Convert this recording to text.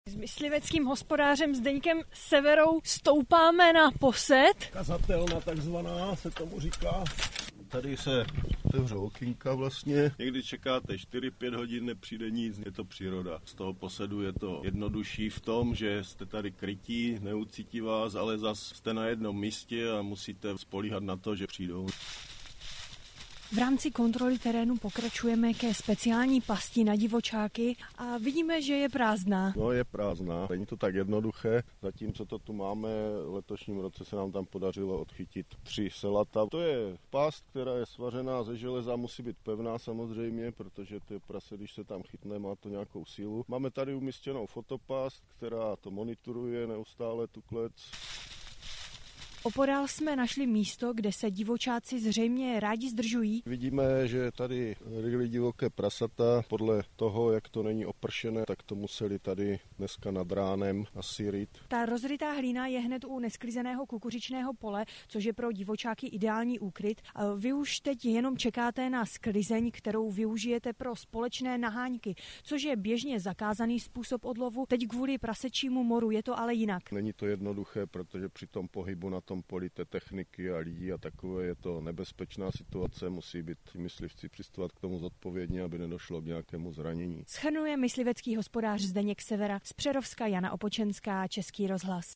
S mysliveckým hospodářem Zdeňkem Severou stoupáme na posed. Kazatelna takzvaná se tomu říká. Tady se otevřou okýnka vlastně. Někdy čekáte 4-5 hodin, nepřijde nic, je to příroda. Z toho posedu je to jednodušší v tom, že jste tady krytí, neucítí vás, ale zas jste na jednom místě a musíte spolíhat na to, že přijdou. V rámci kontroly terénu pokračujeme ke speciální pasti na divočáky a vidíme, že je prázdná. No, je prázdná, není to tak jednoduché. Zatímco to tu máme, v letošním roce se nám tam podařilo odchytit 3 selata. To je past, která je svařená ze železa, musí být pevná samozřejmě, protože ty prase, když se tam chytne, má to nějakou sílu. Máme tady umístěnou fotopast, která to monitoruje neustále tu klec. Opodál jsme našli místo, kde se divočáci zřejmě rádi zdržují. Vidíme, že tady ryli divoké prasata. Podle toho, jak to není opršené, tak to museli tady dneska nad ránem asi ryt. Ta rozrytá hlína je hned u nesklizeného kukuřičného pole, což je pro divočáky ideální úkryt. Vy už teď jenom čekáte na sklizeň, kterou využijete pro společné naháňky, což je běžně zakázaný způsob odlovu. Teď kvůli prasečímu moru je to ale jinak. Není to jednoduché, protože při tom pohybu na tom poli té techniky a lidí a takové je to nebezpečná situace, musí být myslivci přistupovat k tomu zodpovědně, aby nedošlo k nějakému zranění. Shrnuje myslivecký hospodář Zdeněk Severa z Přerovska, Jana Opočenská, Český rozhlas.